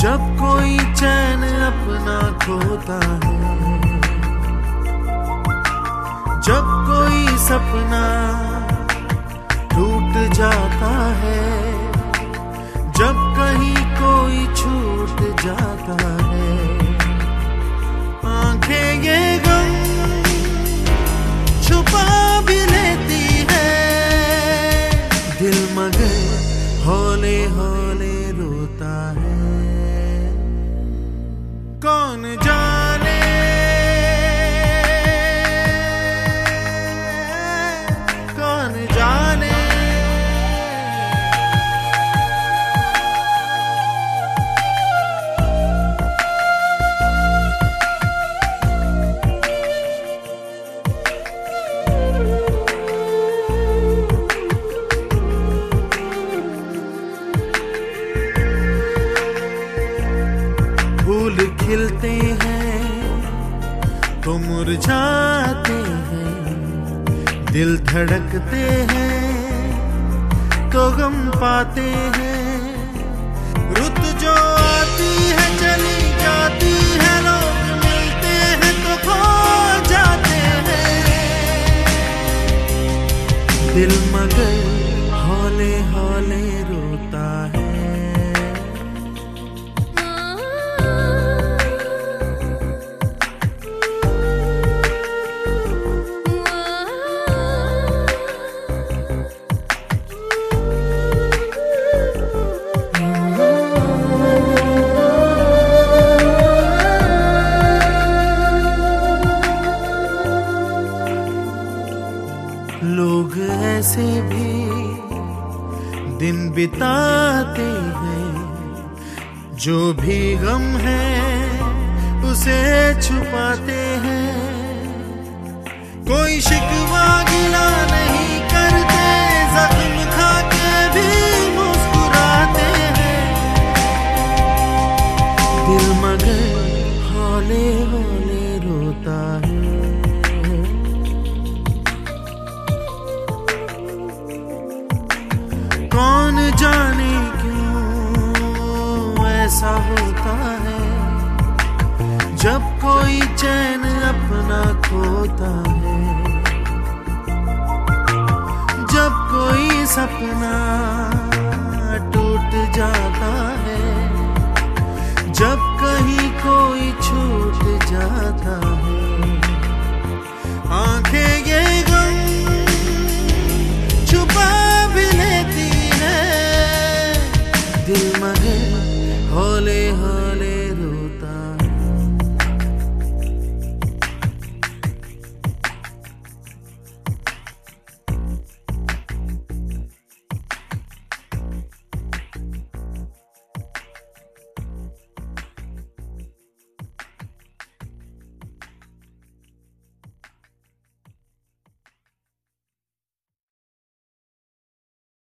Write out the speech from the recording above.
जब कोई चैन अपना खोता है, जब कोई सपना टूट जाता है, जब कहीं कोई छूट जाता है, आंखें ये गम छुपा भी लेती है, दिल मगर हौले हौले रोता है। कौन जाने कौन जाने फूल खिलते हैं तो मुरझाते हैं, दिल धड़कते हैं तो गम पाते हैं, रुत जो आती है चली जाती है, लोग मिलते हैं तो खो जाते हैं, दिल मगर हौले हौले रोता है। लोग ऐसे भी दिन बिताते हैं, जो भी गम है उसे छुपाते हैं, कोई शिकवा गिला नहीं करते, जख्म खा के भी मुस्कुराते हैं, दिल मगर हौले हौले रोता है। कौन जाने क्यों ऐसा होता है, जब कोई चैन अपना खोता है, जब कोई सपना टूट जाता है,